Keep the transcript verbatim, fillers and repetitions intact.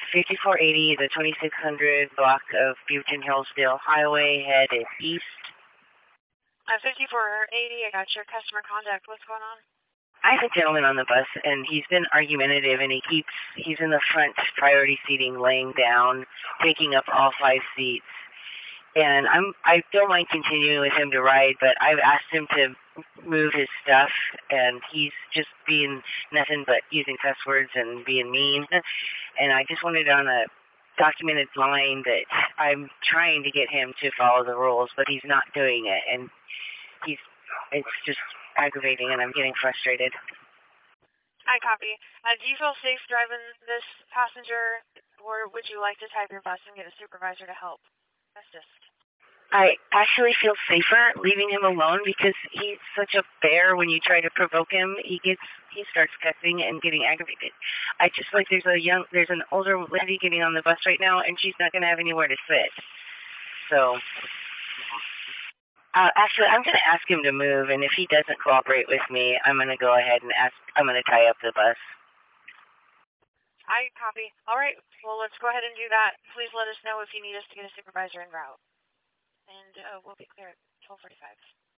fifty-four eighty, the twenty-six hundred block of Beaverton Hillsdale Highway, headed east. Uh, fifty-four eighty, I got your customer contact. What's going on? I have a gentleman on the bus, and he's been argumentative, and he keeps, he's in the front priority seating, laying down, taking up all five seats. And I'm, I don't mind continuing with him to ride, but I've asked him to move his stuff, and he's just being nothing but using cuss words and being mean. And I just wanted on a documented line that I'm trying to get him to follow the rules, but he's not doing it. And he's, it's just aggravating, and I'm getting frustrated. I copy. Uh, do you feel safe driving this passenger, or would you like to type your bus and get a supervisor to help? Assist. I actually feel safer leaving him alone because he's such a bear. When you try to provoke him, he gets he starts cussing and getting aggravated. I just like there's a young there's an older lady getting on the bus right now, and she's not going to have anywhere to sit. So, uh, actually, I'm going to ask him to move, and if he doesn't cooperate with me, I'm going to go ahead and ask. I'm going to tie up the bus. I copy. All right. Well, let's go ahead and do that. Please let us know if you need us to get a supervisor en route. And uh, we'll be clear at twelve forty-five.